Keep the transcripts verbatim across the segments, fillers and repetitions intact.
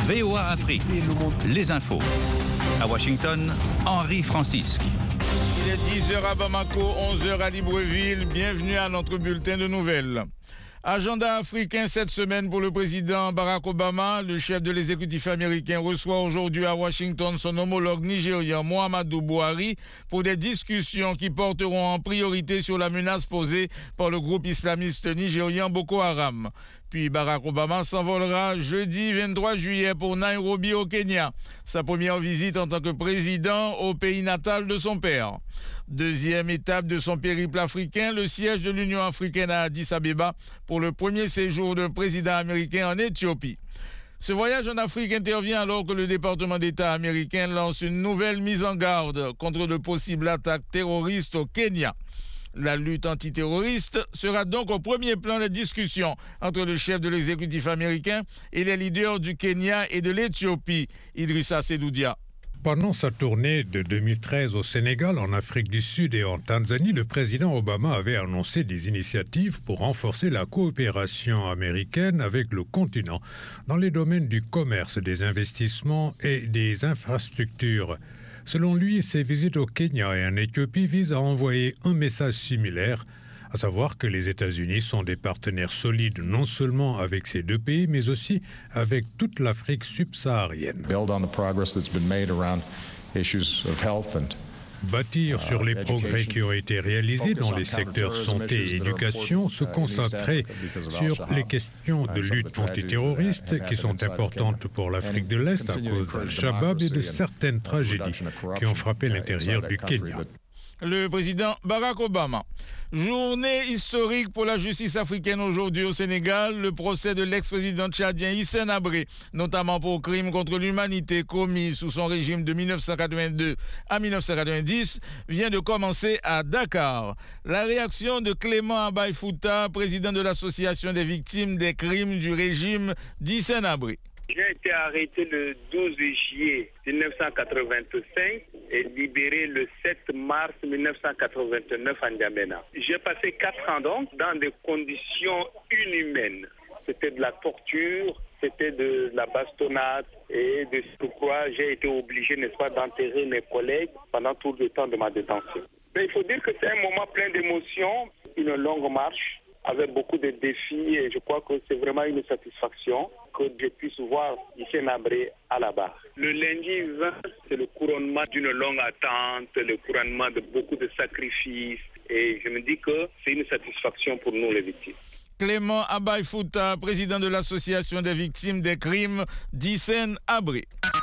V O A Afrique, les infos. À Washington, Henri Francisque. Il est dix heures à Bamako, onze heures à Libreville. Bienvenue à notre bulletin de nouvelles. Agenda africain cette semaine pour le président Barack Obama. Le chef de l'exécutif américain reçoit aujourd'hui à Washington son homologue nigérian Muhammadu Buhari pour des discussions qui porteront en priorité sur la menace posée par le groupe islamiste nigérian Boko Haram. Puis Barack Obama s'envolera jeudi vingt-trois juillet pour Nairobi au Kenya. Sa première visite en tant que président au pays natal de son père. Deuxième étape de son périple africain, le siège de l'Union africaine à Addis Abeba pour le premier séjour d'un président américain en Éthiopie. Ce voyage en Afrique intervient alors que le département d'État américain lance une nouvelle mise en garde contre de possibles attaques terroristes au Kenya. La lutte antiterroriste sera donc au premier plan des discussions entre le chef de l'exécutif américain et les leaders du Kenya et de l'Éthiopie, Idrissa Sedoudia. Pendant sa tournée de deux mille treize au Sénégal, en Afrique du Sud et en Tanzanie, le président Obama avait annoncé des initiatives pour renforcer la coopération américaine avec le continent dans les domaines du commerce, des investissements et des infrastructures. Selon lui, ses visites au Kenya et en Éthiopie visent à envoyer un message similaire, à savoir que les États-Unis sont des partenaires solides non seulement avec ces deux pays, mais aussi avec toute l'Afrique subsaharienne. Build on the progress that's been made around issues of health and Bâtir sur les progrès qui ont été réalisés dans les secteurs santé et éducation, se concentrer sur les questions de lutte antiterroriste qui sont importantes pour l'Afrique de l'Est à cause d'Al-Shabaab et de certaines tragédies qui ont frappé l'intérieur du Kenya. Le président Barack Obama. Journée historique pour la justice africaine aujourd'hui au Sénégal. Le procès de l'ex-président tchadien Hissène Habré, notamment pour crimes contre l'humanité commis sous son régime de dix-neuf cent quatre-vingt-deux à dix-neuf cent quatre-vingt-dix, vient de commencer à Dakar. La réaction de Clément Abay Fouta, président de l'association des victimes des crimes du régime d'Hissène Habré. J'ai été arrêté le douze juillet dix-neuf cent quatre-vingt-cinq et libéré le sept mars dix-neuf cent quatre-vingt-neuf à N'Djamena. J'ai passé quatre ans donc dans des conditions inhumaines. C'était de la torture, c'était de la bastonnade et de ce quoi j'ai été obligé, n'est-ce pas, d'enterrer mes collègues pendant tout le temps de ma détention. Mais il faut dire que c'est un moment plein d'émotions, une longue marche, avec beaucoup de défis, et je crois que c'est vraiment une satisfaction que je puisse voir Hissène Habré à la barre. Le lundi vingt, c'est le couronnement d'une longue attente, le couronnement de beaucoup de sacrifices, et je me dis que c'est une satisfaction pour nous les victimes. Clément Abay Fouta, président de l'association des victimes des crimes d'Hissène Habré.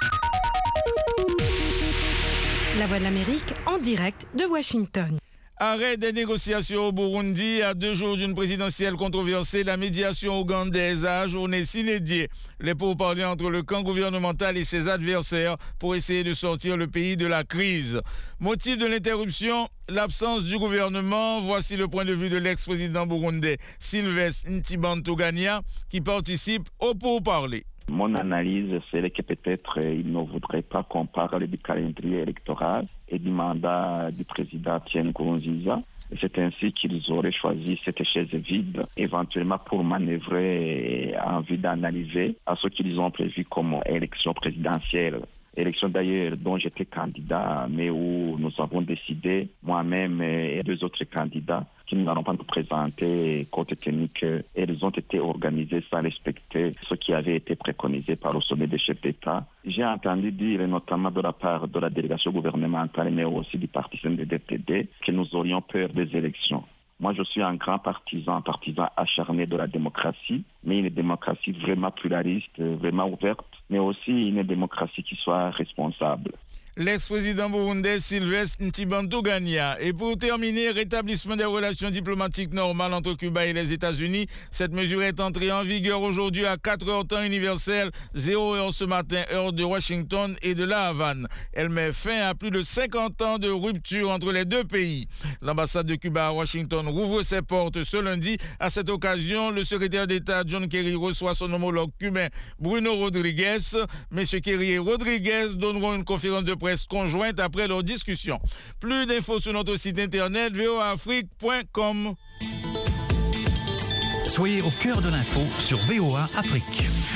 La Voix de l'Amérique en direct de Washington. Arrêt des négociations au Burundi. À deux jours d'une présidentielle controversée, la médiation ougandaise a ajourné sine die les pourparlers entre le camp gouvernemental et ses adversaires pour essayer de sortir le pays de la crise. Motif de l'interruption, l'absence du gouvernement. Voici le point de vue de l'ex-président burundais Sylvestre Ntibantunganya qui participe aux pourparlers. Mon analyse serait que peut-être il ne voudrait pas qu'on parle du calendrier électoral et du mandat du président Pierre Nkurunziza. C'est ainsi qu'ils auraient choisi cette chaise vide, éventuellement pour manœuvrer en vue d'analyser à ce qu'ils ont prévu comme élection présidentielle. Élection d'ailleurs dont j'étais candidat, mais où nous avons décidé, moi-même et deux autres candidats, qui n'allons pas nous présenter compte tenu qu'elles ont été organisées sans respecter ce qui avait été préconisé par le sommet des chefs d'État. J'ai entendu dire, notamment de la part de la délégation gouvernementale, mais aussi du parti C N D D F D D, que nous aurions peur des élections. Moi, je suis un grand partisan, partisan acharné de la démocratie, mais une démocratie vraiment pluraliste, vraiment ouverte, mais aussi une démocratie qui soit responsable. L'ex-président burundais Sylvestre Ntibantunganya. Et pour terminer, rétablissement des relations diplomatiques normales entre Cuba et les États-Unis. Cette mesure est entrée en vigueur aujourd'hui à quatre heures temps universel, zéro heure ce matin, heure de Washington et de la Havane. Elle met fin à plus de cinquante ans de rupture entre les deux pays. L'ambassade de Cuba à Washington rouvre ses portes ce lundi. À cette occasion, le secrétaire d'État John Kerry reçoit son homologue cubain Bruno Rodriguez. Messieurs Kerry et Rodriguez donneront une conférence de presse conjointe après leur discussion. Plus d'infos sur notre site internet v o a afrique point com. Soyez au cœur de l'info sur V O A Afrique.